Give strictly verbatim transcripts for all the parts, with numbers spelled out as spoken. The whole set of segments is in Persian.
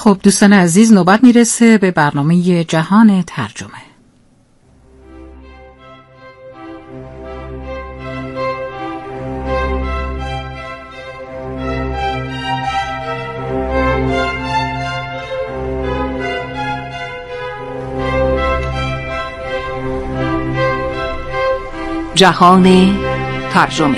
خب دوستان عزیز، نوبت میرسه به برنامه جهان ترجمه. جهان ترجمه.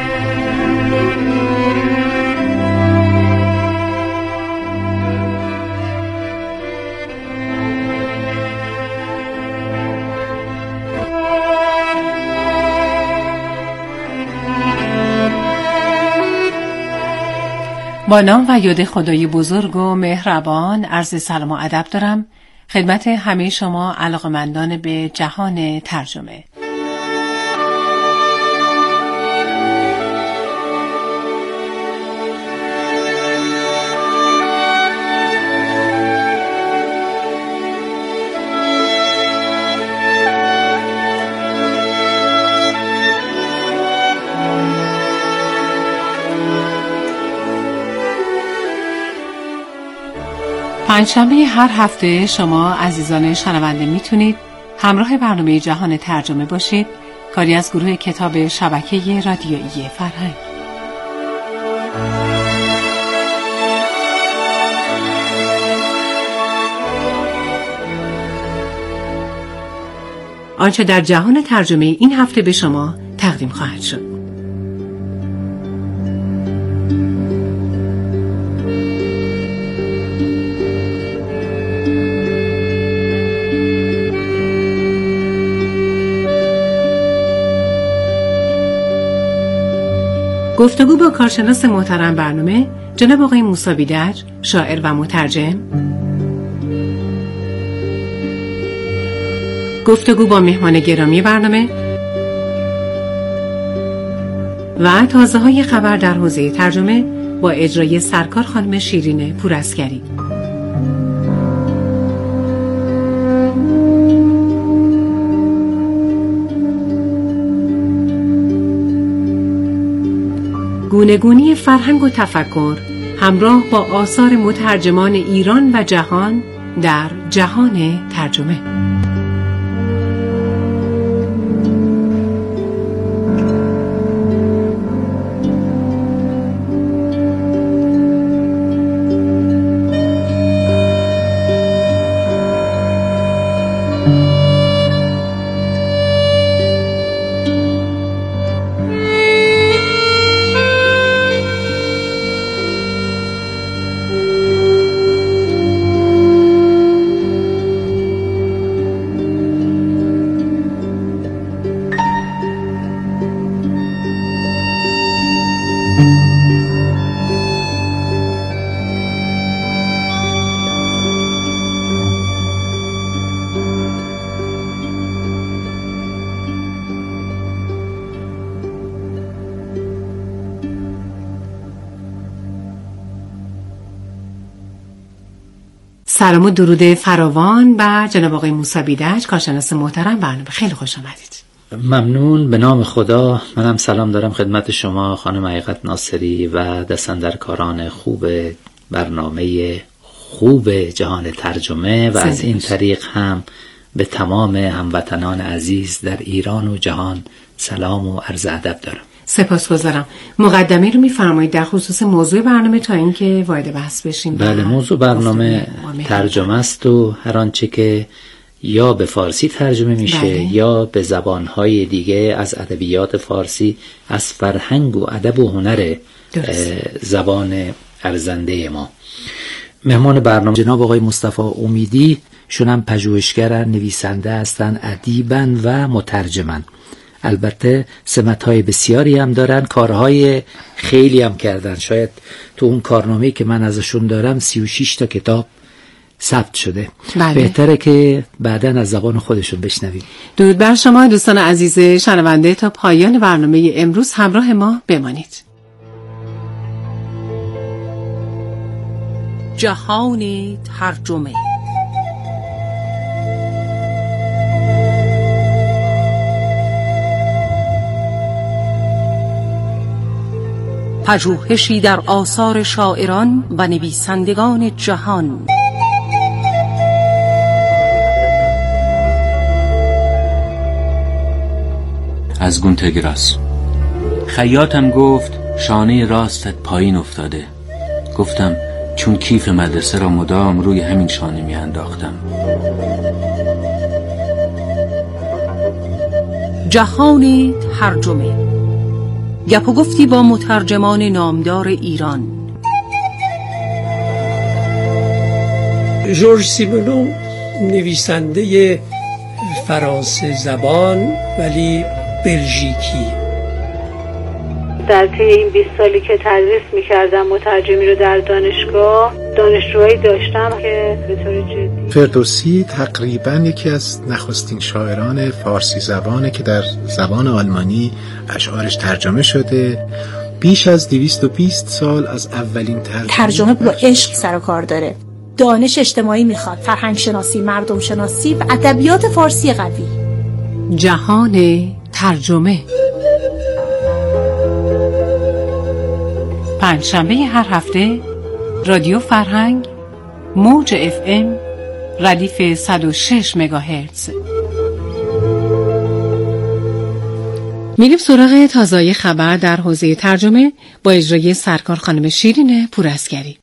با نام و یاد خدای بزرگ و مهربان عرض سلام و ادب دارم خدمت همه شما علاقه‌مندان به جهان ترجمه. پنجشنبه هر هفته شما عزیزان شنونده میتونید همراه برنامه جهان ترجمه باشید، کاری از گروه کتاب شبکه رادیویی فرهنگ. آنچه در جهان ترجمه این هفته به شما تقدیم خواهد شد. گفتگو با کارشناس محترم برنامه جناب آقای موسی بیدج، شاعر و مترجم. گفتگو با مهمان گرامی برنامه و تازه های خبر در حوزه ترجمه با اجرای سرکار خانم شیرین پورعسکری. گونه‌گونی فرهنگ و تفکر همراه با آثار مترجمان ایران و جهان در جهان ترجمه. سلام و درود فراوان و جناب آقای موسی بیدج، کارشناس محترم برنامه. خیلی خوش آمدید. ممنون. به نام خدا منم سلام دارم خدمت شما خانم حقیقت ناصری و دستاندرکاران خوب برنامه خوب جهان ترجمه و از این طریق هم به تمام هموطنان عزیز در ایران و جهان سلام و عرض ادب دارم. سپاسگزارم. مقدمه رو می‌فرمایید در خصوص موضوع برنامه تا اینکه وارد بحث بشیم؟ بله، موضوع برنامه ترجمه است و هر آنچه که یا به فارسی ترجمه میشه بله. یا به زبان‌های دیگه از ادبیات فارسی، از فرهنگ و ادب و هنر زبان ارزنده ما. مهمان برنامه جناب آقای مصطفی امیدی، شونم پژوهشگرن، نویسنده هستن، ادیبن و مترجمن. البته سمت‌های بسیاری هم دارن، کارهای خیلی هم کردن. شاید تو اون کارنامه‌ای که من ازشون دارم سی و شش تا کتاب ثبت شده. بله. بهتره که بعداً از زبان خودشون بشنویم. درود بر شما دوستان عزیز شنونده، تا پایان برنامه امروز همراه ما بمانید. جهان ترجمه. پژوهشی در آثار شاعران و نویسندگان جهان. از گونتگراس. خیاطم گفت شانه راستت پایین افتاده. گفتم چون کیف مدرسه را مدام روی همین شانه می انداختم. جهان ترجمه، گپ و گفتی با مترجمان نامدار ایران. ژورژ سیمونون نویسنده فرانسه زبان ولی بلژیکی. در طی این بیست سالی که تدریس می‌کردم مترجمی رو در دانشگاه، دانشجوهایی داشتم که به طور جدی. فردوسی تقریباً یکی از نخستین شاعران فارسی زبانه که در زبان آلمانی اشعارش ترجمه شده. بیش از دویست و بیست سال از اولین ترجمه ترجمه با عشق سر و کار داره. دانش اجتماعی میخواد، فرهنگ شناسی، مردم شناسی و ادبیات فارسی قوی. جهان ترجمه، پنجشنبه هر هفته رادیو فرهنگ، موج اف ام، ردیف صد و شش مگاهرتز. میریم سراغ تازه خبر در حوزه ترجمه با اجرای سرکار خانم شیرین پوراسگری.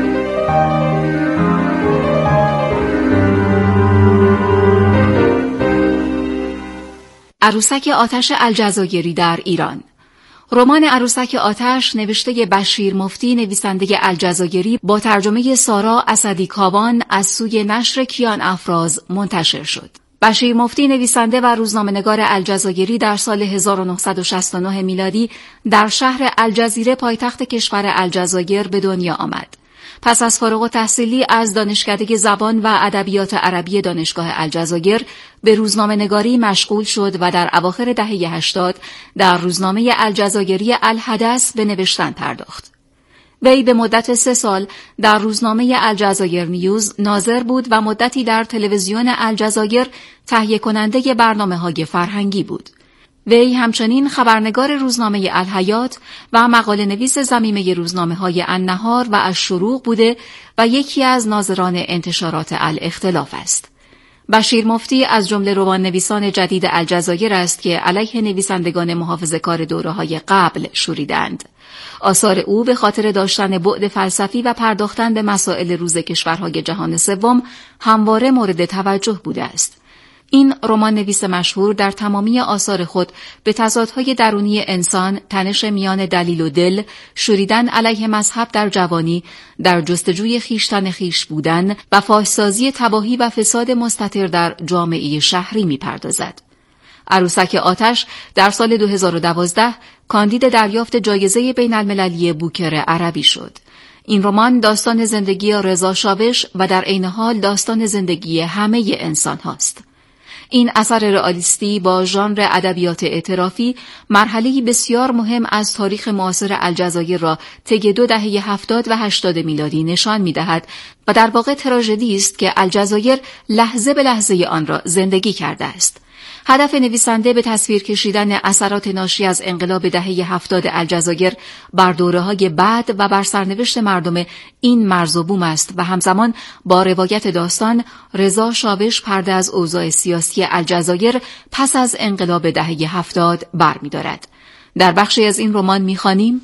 عروسک آتش الجزایری در ایران. رمان عروسک آتش نوشته بشیر مفتی نویسنده الجزایری با ترجمه سارا اسدی کاوان از سوی نشر کیان افراز منتشر شد. بشیر مفتی نویسنده و روزنامه‌نگار الجزایری در سال هزار و نهصد و شصت و نه میلادی در شهر الجزیره پایتخت کشور الجزایر به دنیا آمد. پس از فارغ التحصیلی از دانشکده زبان و ادبیات عربی دانشگاه الجزایر به روزنامه‌نگاری مشغول شد و در اواخر دهه هشتاد در روزنامه الجزایری الحدث به نوشتن پرداخت. وی به مدت سه سال در روزنامه الجزایر نیوز ناظر بود و مدتی در تلویزیون الجزایر تهیه کننده برنامه‌های فرهنگی بود. وی همچنین خبرنگار روزنامه الحیات و مقاله نویس ضمیمه روزنامه‌های النهار و الشروق بوده و یکی از ناظران انتشارات الاختلاف است. بشیر مفتی از جمله رمان نویسان جدید الجزایر است که علیه نویسندگان محافظه‌کار دوره‌های قبل شوریدند. آثار او به خاطر داشتن بعد فلسفی و پرداختن به مسائل روز کشورهای جهان سوم همواره مورد توجه بوده است. این رمان نویس مشهور در تمامی آثار خود به تضادهای درونی انسان، تنش میان دلیل و دل، شوریدن علیه مذهب در جوانی، در جستجوی خویشتن خویش بودن و فاحشه‌سازی تباهی و فساد مستتر در جامعه شهری می‌پردازد. عروسک آتش در سال دو هزار و دوازده کاندید دریافت جایزه بین المللی بوکر عربی شد. این رمان داستان زندگی رضا شاوش و در عین حال داستان زندگی همه انسان هاست. این اثر رئالیستی با ژانر ادبیات اعترافی مرحله‌ای بسیار مهم از تاریخ معاصر الجزایر را طی دو دهه هفتاد و هشتاد میلادی نشان می‌دهد و در واقع تراژدی است که الجزایر لحظه به لحظه آن را زندگی کرده است. هدف نویسنده به تصویر کشیدن اثرات ناشی از انقلاب دهه هفتاد الجزایر بر دوره‌های بعد و بر سرنوشت مردم این مرز و بوم است و همزمان با روایت داستان رضا شاوش پرده از اوضاع سیاسی الجزایر پس از انقلاب دهه هفتاد برمی‌دارد. در بخشی از این رمان می‌خوانیم: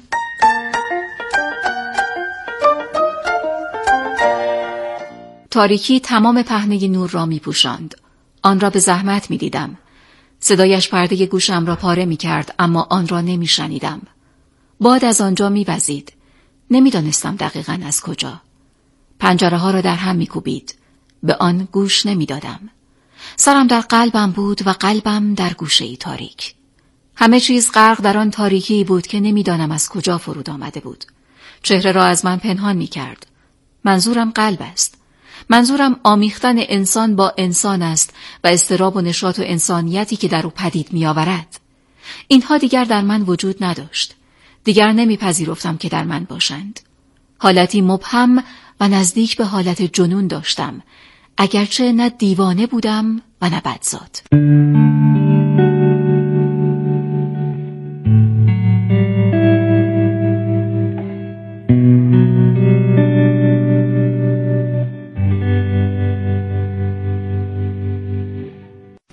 تاریکی تمام پهنه نور را می‌پوشاند. آن را به زحمت می‌دیدم. صدایش پرده گوشم را پاره می کرد، اما آن را نمی شنیدم. باد از آنجا می وزید. نمی دانستم دقیقاً از کجا. پنجره ها را در هم می کوبید. به آن گوش نمی دادم. سرم در قلبم بود و قلبم در گوشه ای تاریک. همه چیز غرق در آن تاریکی بود که نمی دانم از کجا فرود آمده بود. چهره را از من پنهان می کرد. منظورم قلب است. منظورم آمیختن انسان با انسان است و اضطراب و نشاط و انسانیتی که در او پدید می آورد. اینها دیگر در من وجود نداشت. دیگر نمی پذیرفتم که در من باشند. حالتی مبهم و نزدیک به حالت جنون داشتم، اگرچه نه دیوانه بودم و نه بدزاد.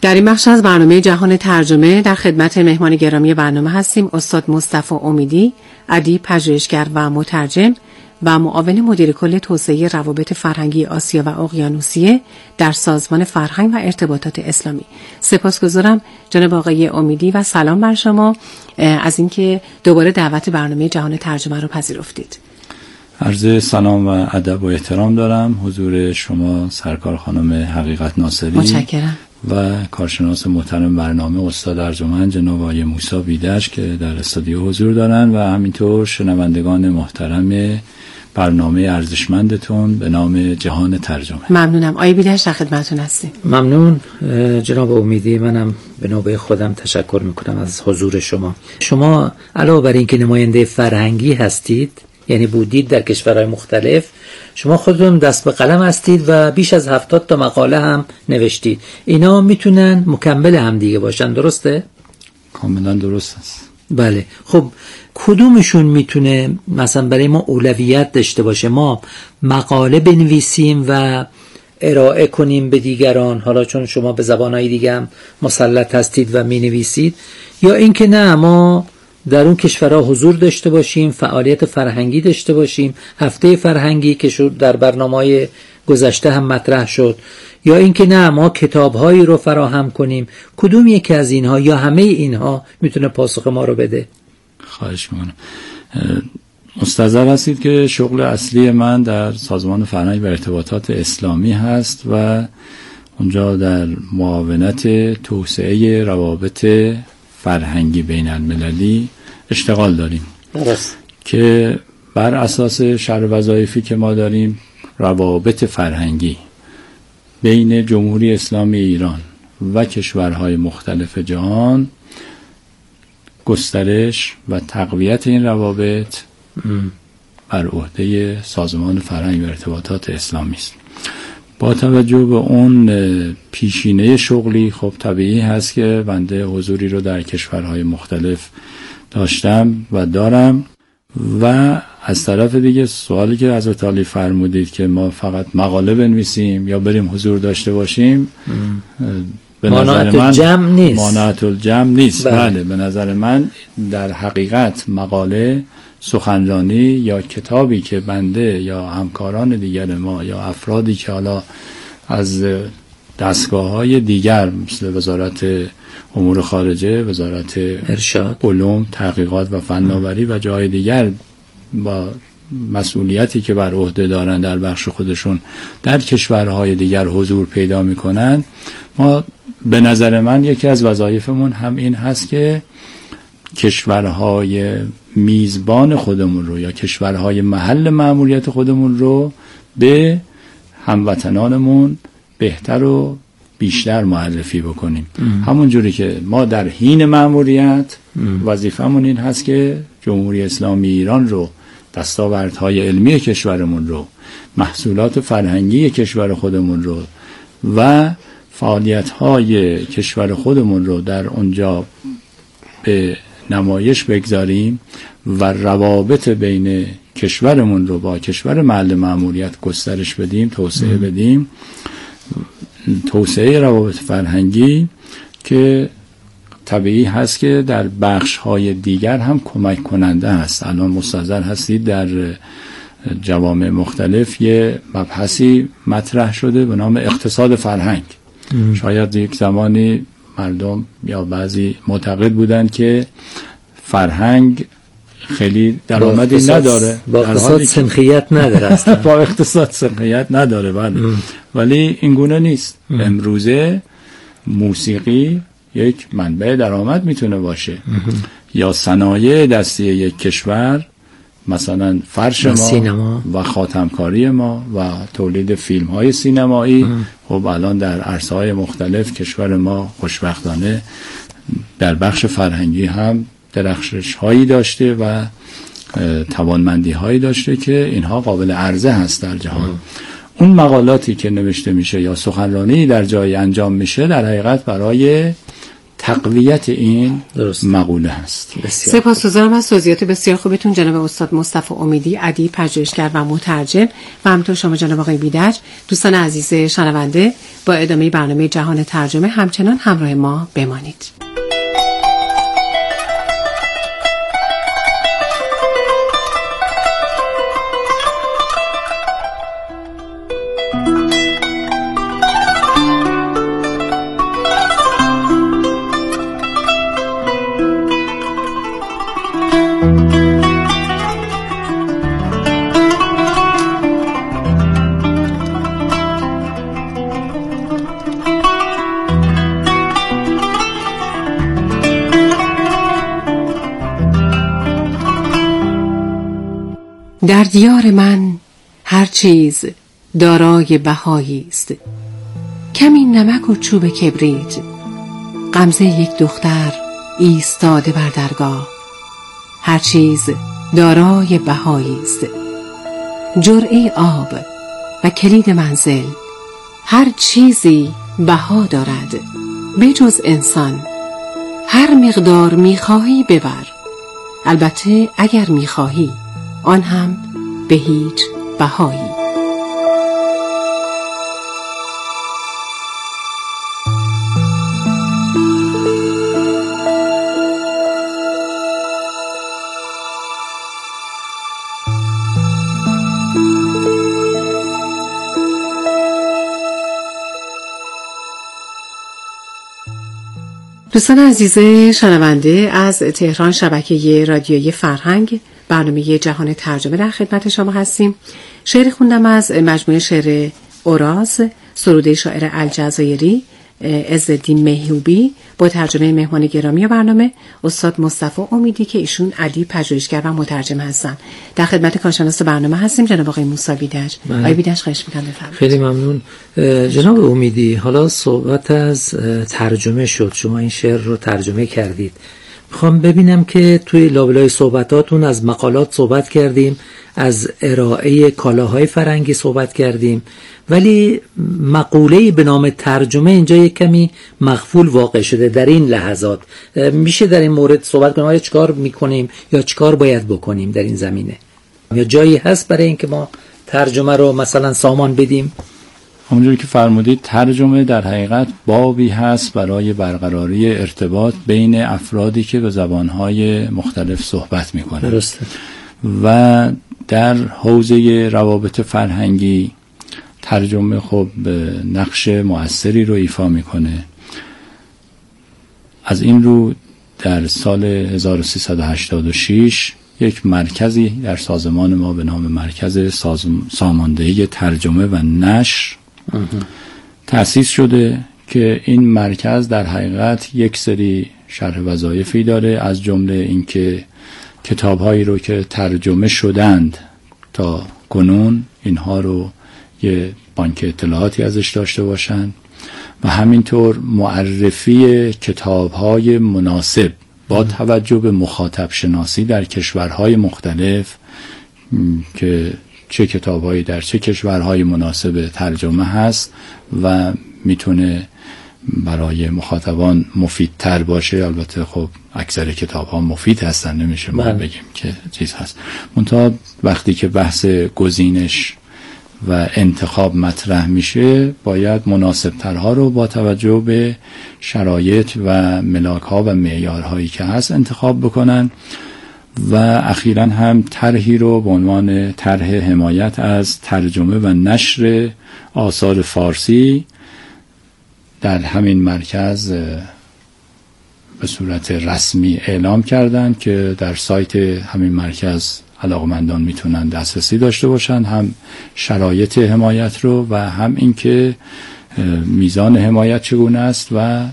در این بخش از برنامه جهان ترجمه در خدمت مهمان گرامی برنامه هستیم استاد مصطفی امیدی، ادیب، پژوهشگر و مترجم و معاون مدیر کل توسعه روابط فرهنگی آسیا و اقیانوسیه در سازمان فرهنگ و ارتباطات اسلامی. سپاسگزارم جناب آقای امیدی و سلام بر شما از اینکه دوباره دعوت برنامه جهان ترجمه رو پذیرفتید. عرض سلام و ادب و احترام دارم حضور شما سرکار خانم حقیقت ناصری. متشکرم. و کارشناس محترم برنامه استاد ارجمند جناب آقای موسی بیدرج که در استودیو حضور دارن و همینطور شنوندگان محترم برنامه ارزشمندتون به نام جهان ترجمه. ممنونم. آقای بیدرج در خدمتتون هستیم. ممنون جناب امیدی. منم به نوبه خودم تشکر میکنم از حضور شما. شما علاوه بر اینکه نماینده فرهنگی هستید، یعنی بودید در کشورهای مختلف، شما خودتون دست به قلم هستید و بیش از هفتاد تا مقاله هم نوشتید. اینا میتونن مکمل هم دیگه باشن، درسته؟ کاملا درست است. بله. خب کدومشون میتونه مثلا برای ما اولویت داشته باشه؟ ما مقاله بنویسیم و ارائه کنیم به دیگران، حالا چون شما به زبانهای دیگه هم مسلط هستید و مینویسید، یا اینکه نه ما در اون کشورها حضور داشته باشیم، فعالیت فرهنگی داشته باشیم، هفته فرهنگی که شد در برنامه‌های گذشته هم مطرح شد، یا اینکه نه ما کتاب‌هایی رو فراهم کنیم؟ کدوم یکی از اینها یا همه اینها میتونه پاسخ ما رو بده؟ خواهش میکنم. مستحضر هستید که شغل اصلی من در سازمان فرهنگ و ارتباطات اسلامی هست و اونجا در معاونت توسعه روابط فرهنگی بین المللی اشتغال داریم. درست. که بر اساس شرح وظایفی که ما داریم روابط فرهنگی بین جمهوری اسلامی ایران و کشورهای مختلف جهان، گسترش و تقویت این روابط بر عهده سازمان فرهنگ و ارتباطات اسلامی است. با توجه به اون پیشینه شغلی خب طبیعی هست که بنده حضوری رو در کشورهای مختلف داشتم و دارم. و از طرف دیگه سوالی که حضرت عالی فرمودید که ما فقط مقاله بنویسیم یا بریم حضور داشته باشیم، به نظر من الجمع نیست. مانعت الجمع نیست. بله. بله به نظر من در حقیقت مقاله، سخنرانی یا کتابی که بنده یا همکاران دیگر ما یا افرادی که حالا از دستگاه‌های دیگر مثل وزارت امور خارجه، وزارت ارشاد، علوم، تحقیقات و فناوری و جای دیگر با مسئولیتی که بر عهده دارن در بخش خودشون در کشورهای دیگر حضور پیدا میکنن، ما به نظر من یکی از وظایفمون هم این هست که کشورهای میزبان خودمون رو یا کشورهای محل مأموریت خودمون رو به هموطنانمون بهتر و بیشتر معرفی بکنیم. همون جوری که ما در حین مأموریت وظیفمون این هست که جمهوری اسلامی ایران رو، دستاوردهای علمی کشورمون رو، محصولات فرهنگی کشور خودمون رو و فعالیت‌های کشور خودمون رو در اونجا به نمایش بگذاریم و روابط بین کشورمون رو با کشور محل مأموریت گسترش بدیم، توسعه بدیم. توسعه روابط فرهنگی که طبیعی هست که در بخش‌های دیگر هم کمک کننده است. الان مستحضر هستید در جوامع مختلف یه مبحثی مطرح شده به نام اقتصاد فرهنگ. ام. شاید یک زمانی مردم یا بعضی معتقد بودند که فرهنگ خیلی درآمدی نداره، با اقتصاد سنخیت نداره اصلا. با اقتصاد سنخیت نداره بله. ولی این گونه نیست. ام. امروزه موسیقی یک منبع درآمد میتونه باشه. ام. یا صنایع دستی یک کشور، مثلا فرش ما سینما و خاتمکاری ما و تولید فیلم های سینمایی. ام. خب الان در عرصه های مختلف کشور ما خوشبختانه در بخش فرهنگی هم درخشش هایی داشته و توانمندی هایی داشته که اینها قابل عرضه هست در جهان. ام. اون مقالاتی که نوشته میشه یا سخنرانی در جای انجام میشه در حقیقت برای تقویت این درست. مقوله هست. سپاسگزارم از توضیحات بسیار خوبتون جناب استاد مصطفی امیدی، ادیب، پژوهشگر و مترجم، و همینطور شما جناب آقای بیدج. دوستان عزیز شنونده، با ادامه برنامه جهان ترجمه همچنان همراه ما بمانید. در دیار من هر چیز دارای بهایی است، کمی نمک و چوب کبریت، غمزه یک دختر ایستاده بر درگاه، هر چیز دارای بهایی است، جرعه آب و کلید منزل، هر چیزی بها دارد بجز انسان. هر مقدار میخواهی ببر، البته اگر میخواهی، آن هم به هیچ بهایی. دوستان عزیز شنونده، از تهران شبکه رادیویی فرهنگ برنامه جهان ترجمه در خدمت شما هستیم. شعر خوندم از مجموعه شعر اوراز، سروده شاعر الجزایری عزالدین مهیوبی با ترجمه مهمان گرامی برنامه استاد مصطفی امیدی که ایشون ادیب، پژوهشگر و مترجم هستن. در خدمت کارشناس برنامه هستیم جناب آقای موسی بیدج. آقای بیدج خواهش می‌کنم بفرمایید. خیلی ممنون جناب امیدی. حالا صحبت از ترجمه شد، شما این شعر رو ترجمه کردید. میخوام ببینم که توی لابلای صحبتاتون از مقالات صحبت کردیم، از ارائه کالاهای فرهنگی صحبت کردیم، ولی مقوله‌ای به نام ترجمه اینجا یک کمی مغفول واقع شده در این لحظات. میشه در این مورد صحبت کنیم؟ آیا چیکار میکنیم یا چیکار باید بکنیم در این زمینه؟ یا جایی هست برای اینکه ما ترجمه رو مثلا سامان بدیم؟ همونجوری که فرمودید، ترجمه در حقیقت بابی هست برای برقراری ارتباط بین افرادی که به زبانهای مختلف صحبت میکنن. درسته. و در حوزه روابط فرهنگی ترجمه خب نقش مؤثری رو ایفا میکنه. از این رو در سال هزار و سیصد و هشتاد و شش یک مرکزی در سازمان ما به نام مرکز ساماندهی ترجمه و نشر تأسیس شده که این مرکز در حقیقت یک سری شرح وظایفی داره، از جمله اینکه کتاب‌هایی رو که ترجمه شدند تا کنون اینها رو یه بانک اطلاعاتی ازش داشته باشند و همینطور معرفی کتاب‌های مناسب با توجه به مخاطب شناسی در کشورهای مختلف که چه کتاب‌هایی در چه کشورهای مناسب ترجمه هست و میتونه برای مخاطبان مفیدتر باشه. البته خب اکثر کتاب‌ها مفید هستن، نمیشه ما بگیم که چیز هست. منتها وقتی که بحث گزینش و انتخاب مطرح میشه باید مناسبترها رو با توجه به شرایط و ملاک‌ها و معیارهایی که هست انتخاب بکنن. و اخیراً هم طرحی رو به عنوان طرح حمایت از ترجمه و نشر آثار فارسی در همین مرکز به صورت رسمی اعلام کردن که در سایت همین مرکز علاقمندان میتونن دسترسی داشته باشن، هم شرایط حمایت رو و هم اینکه میزان حمایت چگونه است و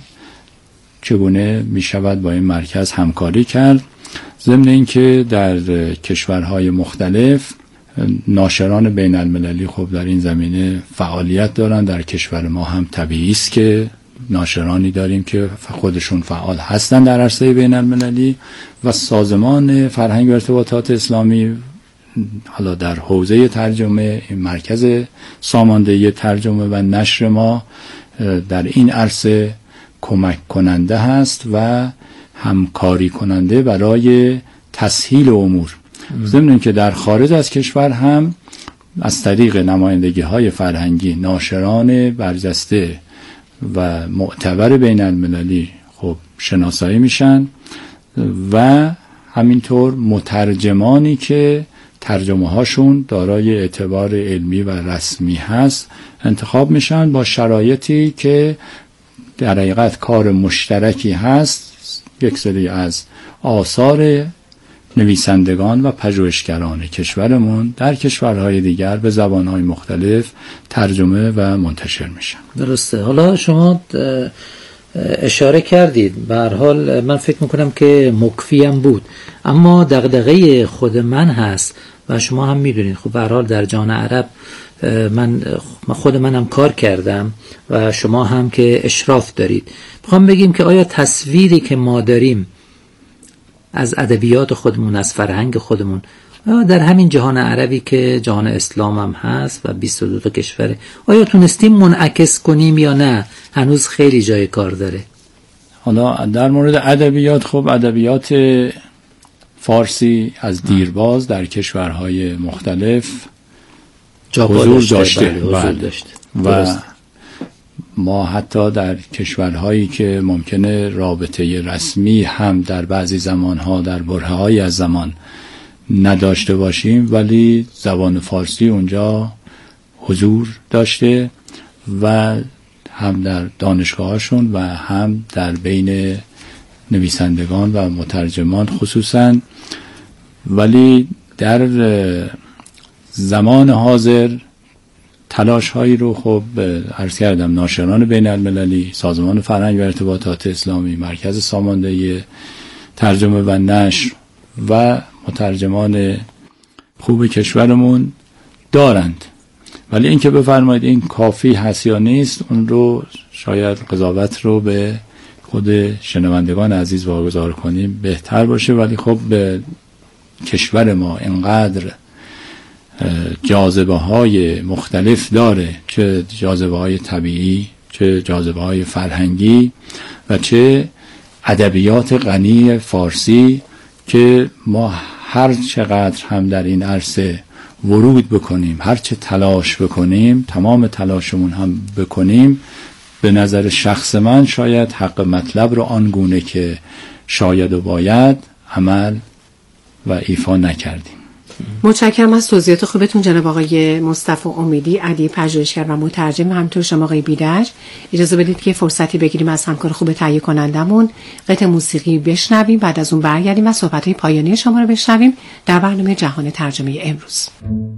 چگونه میشود با این مرکز همکاری کرد. ضمن اینکه در کشورهای مختلف ناشران بین المللی خب در این زمینه فعالیت دارن. در کشور ما هم طبیعی است که ناشرانی داریم که خودشون فعال هستن در عرصه بین المللی و سازمان فرهنگ و ارتباطات اسلامی حالا در حوزه ترجمه، این مرکز ساماندهی ترجمه و نشر ما در این عرصه کمک کننده هست و همکاری کننده برای تسهیل امور. ضمن اینکه در خارج از کشور هم از طریق نمایندگی های فرهنگی ناشران برجسته و معتبر بین المللی خب شناسایی میشن و همینطور مترجمانی که ترجمه هاشون دارای اعتبار علمی و رسمی هست انتخاب میشن با شرایطی که در حقیقت کار مشترکی هست. یک سری از آثار نویسندگان و پژوهشگران کشورمون در کشورهای دیگر به زبانهای مختلف ترجمه و منتشر میشن. درسته. حالا شما اشاره کردید، به هر حال من فکر میکنم که مکفیم بود، اما دغدغه خود من هست و شما هم میدونید خب به هر حال در جهان عرب من خود منم کار کردم و شما هم که اشراف دارید. میخوام بگیم که آیا تصویری که ما داریم از ادبیات خودمون، از فرهنگ خودمون در همین جهان عربی که جهان اسلام هم هست و بیست و دو تا کشوره، آیا تونستیم منعکس کنیم یا نه هنوز خیلی جای کار داره؟ حالا در مورد ادبیات، خب ادبیات فارسی از دیرباز در کشورهای مختلف حضور داشته, بله، حضور داشته. و ما حتی در کشورهایی که ممکنه رابطه رسمی هم در بعضی زمانها در برهه‌های از زمان نداشته باشیم ولی زبان فارسی اونجا حضور داشته و هم در دانشگاهاشون و هم در بین نویسندگان و مترجمان خصوصا. ولی در زمان حاضر تلاش هایی رو خب عرض کردم ناشران بین المللی، سازمان فرهنگ و ارتباطات اسلامی، مرکز ساماندهی ترجمه و نشر و مترجمان خوب کشورمون دارند. ولی اینکه بفرمایید این کافی هست یا نیست، اون رو شاید قضاوت رو به خود شنوندگان عزیز واگذار کنیم بهتر باشه. ولی خب به کشور ما اینقدر جاذبه های مختلف داره، چه جاذبه های طبیعی، چه جاذبه های فرهنگی و چه ادبیات غنی فارسی، که ما هر چقدر هم در این عرصه ورود بکنیم، هر چه تلاش بکنیم، تمام تلاشمون هم بکنیم، به نظر شخص من شاید حق مطلب رو آنگونه که شاید و باید عمل و ایفا نکردیم. متشکرم از توضیحات خوبتون جناب آقای مصطفی امیدی، ادیب پژوهشگر و مترجم، همینطور شما آقای بیدرج. اجازه بدید که فرصتی بگیریم از همکار خوب تهیه کنندمون قطعه موسیقی بشنویم، بعد از اون برگردیم و صحبت‌های پایانی شما رو بشنویم در برنامه جهان ترجمه امروز.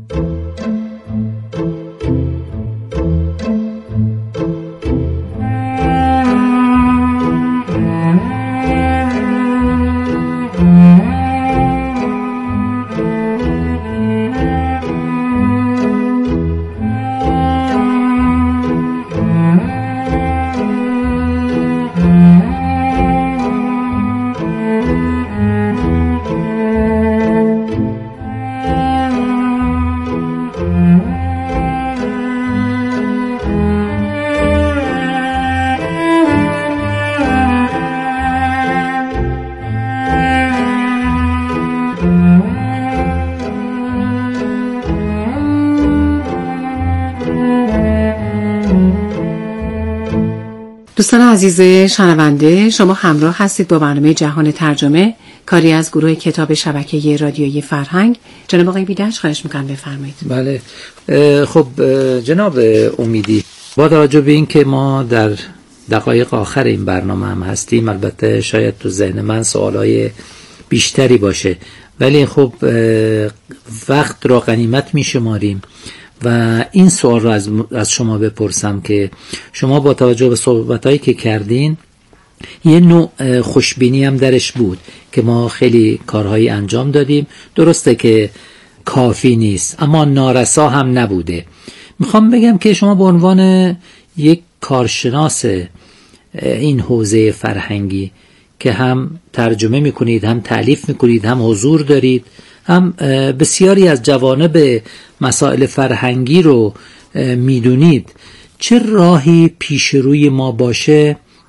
دوستان عزیز شنونده، شما همراه هستید با برنامه جهان ترجمه، کاری از گروه کتاب شبکه رادیویی فرهنگ. جناب آقای بیدرج خواهش میکنم بفرمایید. بله، خب جناب امیدی، با توجه به این که ما در دقایق آخر این برنامه هم هستیم، البته شاید تو ذهن من سوالای بیشتری باشه، ولی خب وقت را غنیمت میشماریم و این سوال رو از, از شما بپرسم که شما با توجه به صحبتایی که کردین یه نوع خوشبینی هم درش بود که ما خیلی کارهایی انجام دادیم، درسته که کافی نیست اما نارسا هم نبوده. میخوام بگم که شما به عنوان یک کارشناس این حوزه فرهنگی که هم ترجمه میکنید، هم تألیف میکنید، هم حضور دارید، هم بسیاری از جوانب مسائل فرهنگی رو میدونید، چه راهی پیش روی ما باشه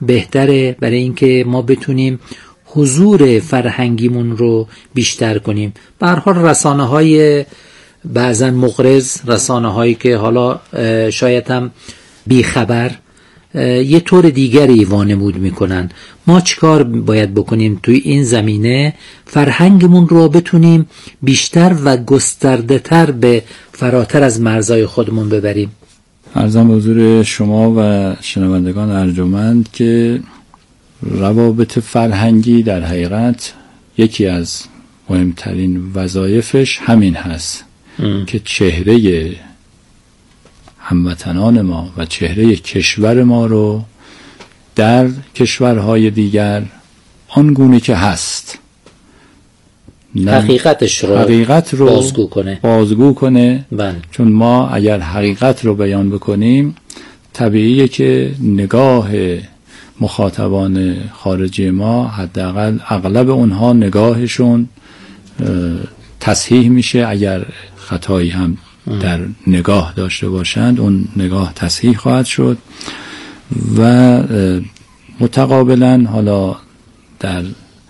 بهتره برای اینکه ما بتونیم حضور فرهنگیمون رو بیشتر کنیم. به هر حال رسانه‌های بعضن مغرض، رسانه‌هایی که حالا شاید هم بیخبر یه طور دیگری وانمود میکنن. ما چیکار باید بکنیم توی این زمینه فرهنگمون رو بتونیم بیشتر و گسترده تر به فراتر از مرزهای خودمون ببریم؟ عرضم به حضور شما و شنوندگان ارجمند که روابط فرهنگی در حقیقت یکی از مهمترین وظایفش همین هست ام. که چهره هموطنان ما و چهره کشور ما رو در کشورهای دیگر آنگونه که هست حقیقتش رو, حقیقت رو بازگو کنه, بازگو کنه. بله. چون ما اگر حقیقت رو بیان بکنیم طبیعیه که نگاه مخاطبان خارجی ما حداقل اغلب اونها نگاهشون تصحیح میشه. اگر خطایی هم در نگاه داشته باشند اون نگاه تصحیح خواهد شد و متقابلا حالا در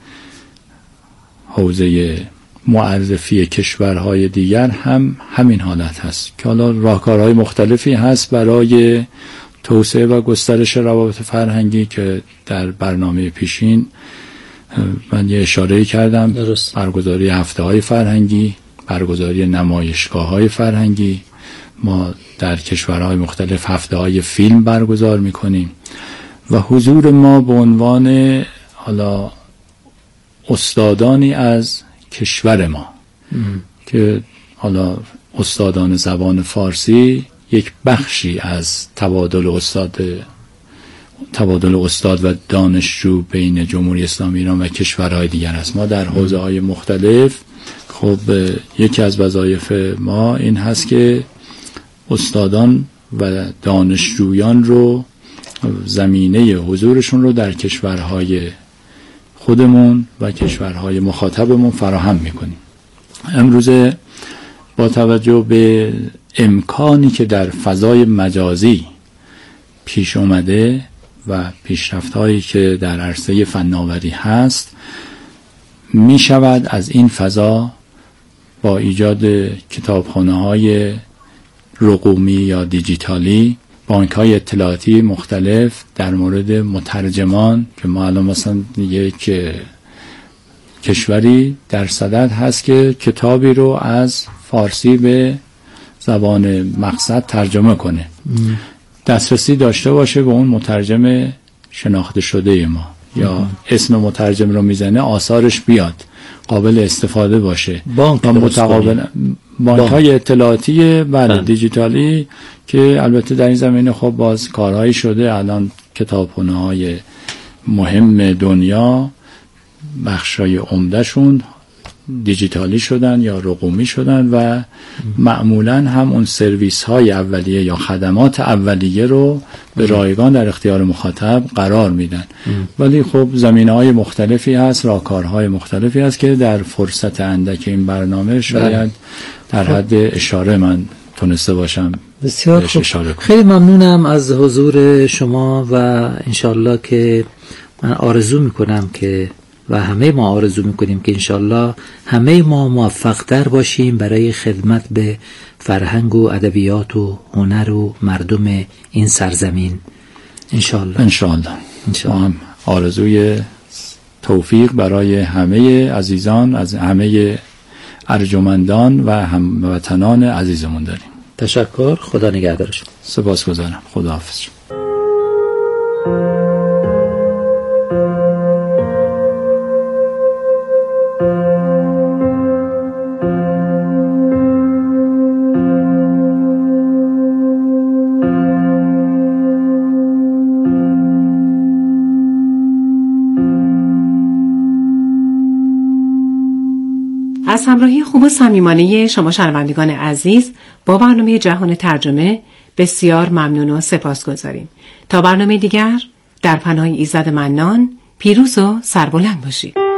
حوزه معرفی کشورهای دیگر هم همین حالت هست که حالا راهکارهای مختلفی هست برای توسعه و گسترش روابط فرهنگی که در برنامه پیشین من یه اشاره کردم. درست. برگزاری هفته های فرهنگی، برگزاری نمایشگاه های فرهنگی، ما در کشورهای مختلف هفته های فیلم برگزار میکنیم و حضور ما به عنوان حالا استادانی از کشور ما ام. که حالا استادان زبان فارسی یک بخشی از تبادل استاد تبادل استاد و دانشجو بین جمهوری اسلامی ایران و کشورهای دیگر است. ما در حوزه‌های مختلف خب یکی از وظایف ما این هست که استادان و دانشجویان رو زمینه حضورشون رو در کشورهای خودمون و کشورهای مخاطبمون فراهم میکنیم. امروزه با توجه به امکانی که در فضای مجازی پیش اومده و پیشرفت‌هایی که در عرصه فناوری هست می شود از این فضا با ایجاد کتابخانه‌های رقومی یا دیجیتالی، بانک‌های اطلاعاتی مختلف در مورد مترجمان که ما الان مثلا یک کشوری در صدد هست که کتابی رو از فارسی به زبان مقصد ترجمه کنه ام. دسترسی داشته باشه به اون مترجم شناخته شده ما ام. یا اسم مترجم رو میزنه آثارش بیاد قابل استفاده باشه. بانک متقابل بانک های اطلاعاتی بله دیجیتالی که البته در این زمینه خب باز کارهایی شده. الان کتابخانه های مهم دنیا بخشای عمدهشون دیجیتالی شدن یا رقمی شدن و معمولا هم اون سرویس های اولیه یا خدمات اولیه رو به رایگان در اختیار مخاطب قرار میدن. ولی خب زمینه های مختلفی هست، راهکارهای مختلفی هست که در فرصت اندک این برنامه شاید در حد اشاره من تونسته باشم. بسیار خوب. خیلی ممنونم از حضور شما و انشالله که من آرزو میکنم که و همه ما آرزو میکنیم که انشالله همه ما موفق‌تر باشیم برای خدمت به فرهنگ و ادبیات و هنر و مردم این سرزمین انشالله. انشالله. ما هم آرزوی توفیق برای همه عزیزان از همه ارجمندان و هموطنان عزیزمون داریم. تشکر. خدا نگهدارشون. سپاسگزارم. خداحافظ. از همراهی خوب و صمیمانه شما شنوندگان عزیز با برنامه جهان ترجمه بسیار ممنون و سپاسگزاریم. تا برنامه دیگر در پناه ایزد منان پیروز و سربلند باشید.